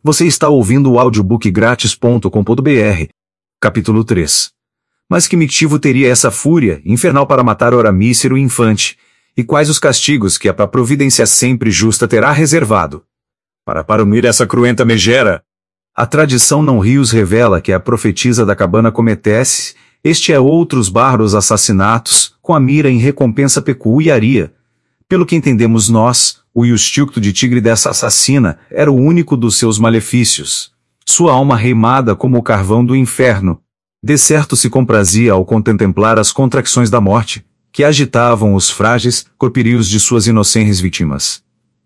Você está ouvindo o audiobookgratis.com.br. Capítulo 3. Mas que motivo teria essa fúria infernal para matar ora mísero infante? E quais os castigos que a providência sempre justa terá reservado? Para unir essa cruenta megera? A tradição não rios revela que a profetisa da cabana cometesse este é outros bárbaros assassinatos, com a mira em recompensa peculiaria. Pelo que entendemos nós, o instinto de tigre dessa assassina era o único dos seus malefícios. Sua alma reimada como o carvão do inferno. De certo se comprazia ao contemplar as contracções da morte, que agitavam os frágeis corpíreos de suas inocentes vítimas.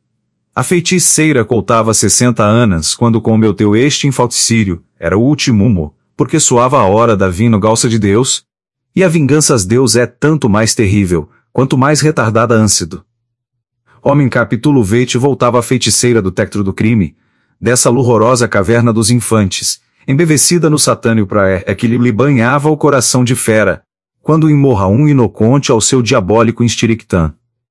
A feiticeira contava 60 anos quando cometeu este infanticídio, era o último, porque soava a hora da vingança de Deus, e a vingança de Deus é tanto mais terrível, quanto mais retardada ânsido. Homem capítulo 20 voltava a feiticeira do tectro do crime, dessa horrorosa caverna dos infantes, embevecida no satânio praé que lhe banhava o coração de fera, quando imorra um inoconte ao seu diabólico instirictã.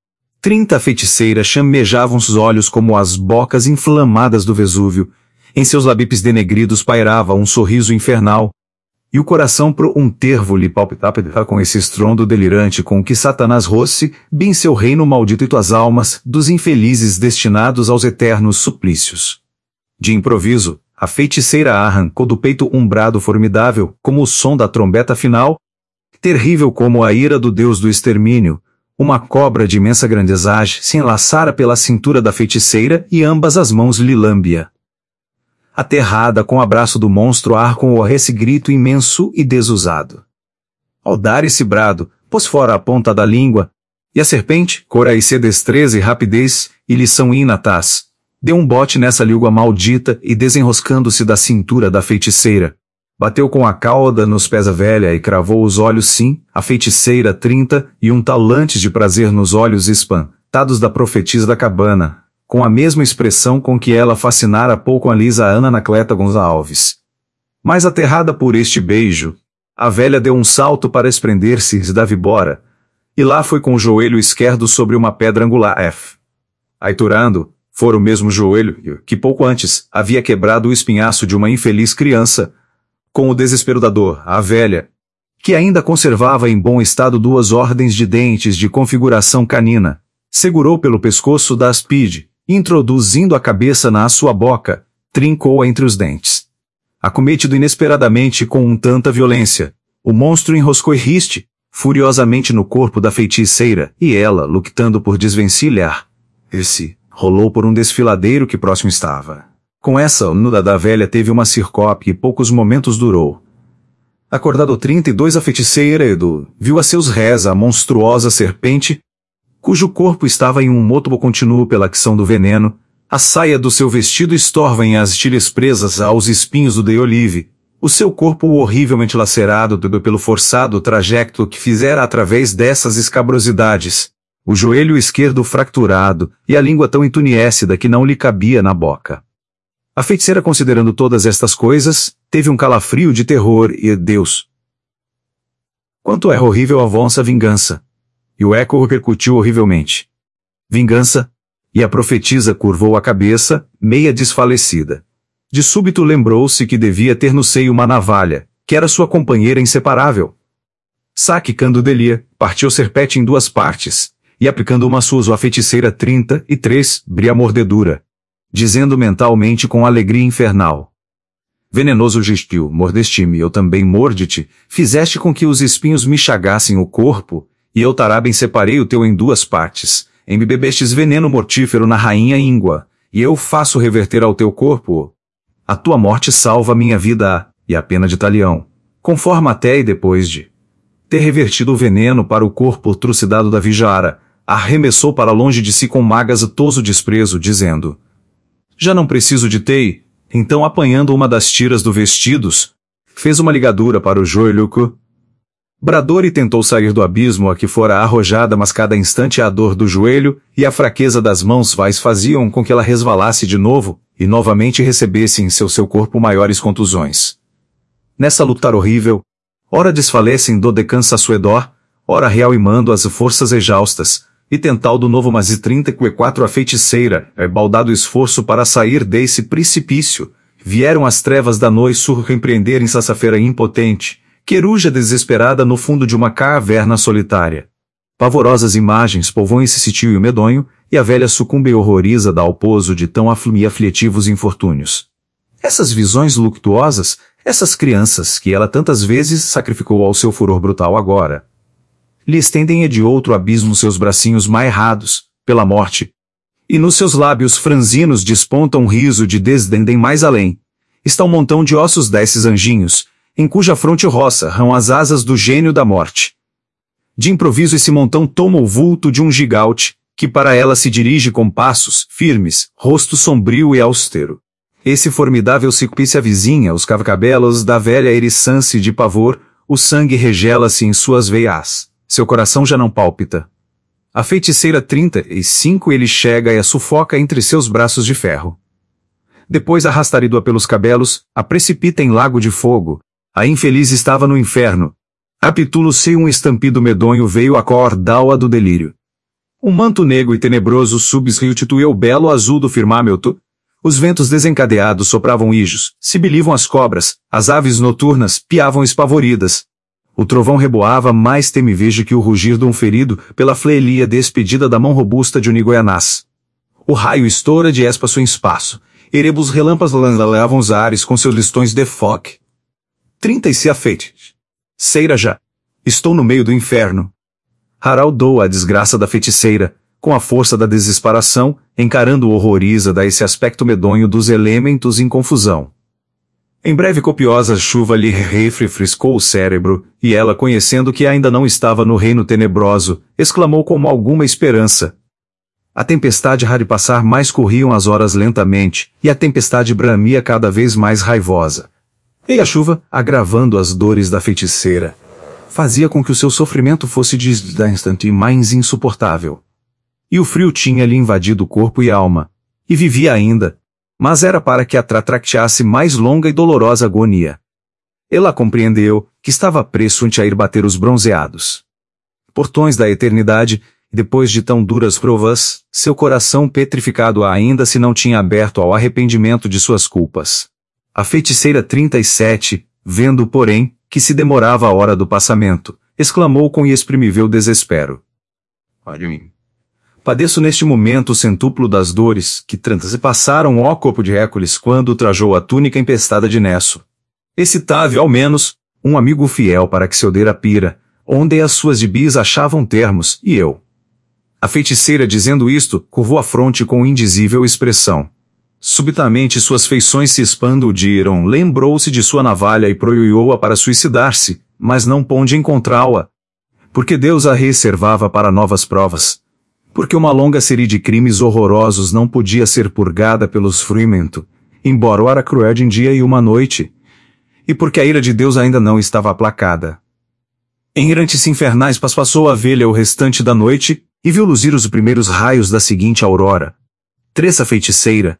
30 feiticeiras chamejavam os olhos como as bocas inflamadas do Vesúvio, em seus lábios denegridos pairava um sorriso infernal, e o coração pro um tervo lhe palpitava com esse estrondo delirante com que Satanás rosse, bem seu reino maldito as almas dos infelizes destinados aos eternos suplícios. De improviso, a feiticeira arrancou do peito um brado formidável, como o som da trombeta final, terrível como a ira do deus do extermínio. Uma cobra de imensa grandezagem se enlaçara pela cintura da feiticeira e ambas as mãos lhe lambia. Aterrada com o abraço do monstro arcou esse grito imenso e desusado. Ao dar esse brado, pôs fora a ponta da língua, e a serpente, coraicê destreza e rapidez, e lição inatas, deu um bote nessa língua maldita e desenroscando-se da cintura da feiticeira. Bateu com a cauda nos pés a velha e cravou os olhos sim, a feiticeira 30 e um talante de prazer nos olhos espantados da profetisa da cabana, com a mesma expressão com que ela fascinara pouco a Lisa Ana Anacleta Gonçalves. Mais aterrada por este beijo, a velha deu um salto para desprender-se da vibora, e lá foi com o joelho esquerdo sobre uma pedra angular F. Aiturando, fora o mesmo joelho que pouco antes havia quebrado o espinhaço de uma infeliz criança. Com o desespero da dor, a velha, que ainda conservava em bom estado 2 ordens de dentes de configuração canina, segurou pelo pescoço da áspide, introduzindo a cabeça na sua boca, trincou-a entre os dentes. Acometido inesperadamente com tanta violência, o monstro enroscou e riste, furiosamente no corpo da feiticeira, e ela, lutando por desvencilhar, esse rolou por um desfiladeiro que próximo estava. Com essa, o nuda da velha teve uma sircope e poucos momentos durou. Acordado 32 a feiticeira viu a seus rés a monstruosa serpente, cujo corpo estava em um mótobo contínuo pela ação do veneno, a saia do seu vestido estorva em as tilhas presas aos espinhos do de olive, o seu corpo horrivelmente lacerado pelo forçado trajeto que fizera através dessas escabrosidades, o joelho esquerdo fracturado e a língua tão entunecida que não lhe cabia na boca. A feiticeira, considerando todas estas coisas, teve um calafrio de terror e Deus. Quanto é horrível a vossa vingança! E o eco repercutiu horrivelmente. Vingança? E a profetisa curvou a cabeça, meia desfalecida. De súbito lembrou-se que devia ter no seio uma navalha, que era sua companheira inseparável. Sacando Delia, partiu o serpente em 2 partes, e aplicando uma suas à feiticeira 33, bria a mordedura, dizendo mentalmente com alegria infernal. Venenoso gestil, mordeste-me, eu também morde-te, fizeste com que os espinhos me chagassem o corpo, e eu Tarabem separei o teu em 2 partes, embebestes veneno mortífero na rainha íngua, e eu faço reverter ao teu corpo. A tua morte salva minha vida e a pena de talião, conforme até e depois de ter revertido o veneno para o corpo trucidado da Vijara, arremessou para longe de si com magazatoso desprezo, dizendo: já não preciso de tei. Então, apanhando uma das tiras do vestidos, fez uma ligadura para o joelho. Bradou e tentou sair do abismo a que fora arrojada, mas cada instante a dor do joelho e a fraqueza das mãos faziam com que ela resvalasse de novo e novamente recebesse em seu corpo maiores contusões. Nessa luta horrível, ora desfalecem do decansa suedor, ora real imando as forças exaustas, e tental do novo mas e 34 a feiticeira, baldado esforço para sair desse precipício. Vieram as trevas da noite surpreender em sexta-feira impotente, queruja desesperada no fundo de uma caverna solitária. Pavorosas imagens povoam esse sitio e o medonho, e a velha sucumbe e horroriza dá ao pouso de tão aflitivos infortúnios. Essas visões luctuosas, essas crianças que ela tantas vezes sacrificou ao seu furor brutal agora, lhe estendem de outro abismo seus bracinhos mairrados, pela morte. E nos seus lábios franzinos desponta um riso de desdém mais além. Está um montão de ossos desses anjinhos, em cuja fronte roçam as asas do gênio da morte. De improviso esse montão toma o vulto de um gigante, que para ela se dirige com passos firmes, rosto sombrio e austero. Esse formidável cicupi se avizinha os cabelos da velha eriçance de pavor, o sangue regela-se em suas veias. Seu coração já não palpita. A feiticeira 35 ele chega e a sufoca entre seus braços de ferro. Depois arrastarido-a pelos cabelos, a precipita em lago de fogo. A infeliz estava no inferno. Apitulo-se um estampido medonho veio acordá-la do delírio. Um manto negro e tenebroso substituiu o belo azul do firmamento. Os ventos desencadeados sopravam ijos, sibilivam as cobras, as aves noturnas piavam espavoridas. O trovão reboava mais temível que o rugir de um ferido pela fleelia despedida da mão robusta de Unigoianás. O raio estoura de espaço em espaço. Erebos relâmpagos levam os ares com seus listões de fogo. 30 e se afeite. Ceira já. Estou no meio do inferno. Haraldou a desgraça da feiticeira, com a força da desesperação, encarando o horroriza da esse aspecto medonho dos elementos em confusão. Em breve copiosa chuva lhe refrescou o cérebro, e ela, conhecendo que ainda não estava no reino tenebroso, exclamou com alguma esperança. A tempestade há de passar, mas corriam as horas lentamente, e a tempestade bramia cada vez mais raivosa. E a chuva, agravando as dores da feiticeira, fazia com que o seu sofrimento fosse de instante mais insuportável. E o frio tinha-lhe invadido o corpo e alma, e vivia ainda, mas era para que a tracteasse mais longa e dolorosa agonia. Ela compreendeu que estava prestes a ir bater os bronzeados portões da eternidade, e depois de tão duras provas, seu coração petrificado ainda se não tinha aberto ao arrependimento de suas culpas. A feiticeira 37, vendo, porém, que se demorava a hora do passamento, exclamou com inexprimível desespero. Olhe mim. Padeço neste momento o centúplo das dores que transpassaram ó corpo de Hércules quando trajou a túnica empestada de Nesso. Esse tave, ao menos, um amigo fiel para que se odeira pira, onde as suas gibis achavam termos, e eu. A feiticeira, dizendo isto, curvou a fronte com indizível expressão. Subitamente suas feições se expandiram, lembrou-se de sua navalha e proiou-a para suicidar-se, mas não pôde encontrá-la. Porque Deus a reservava para novas provas. Porque uma longa série de crimes horrorosos não podia ser purgada pelo sofrimento, embora o era cruel de um dia e uma noite. E porque a ira de Deus ainda não estava aplacada. Em errantes infernais passou a velha o restante da noite, e viu luzir os primeiros raios da seguinte aurora. Tressa feiticeira,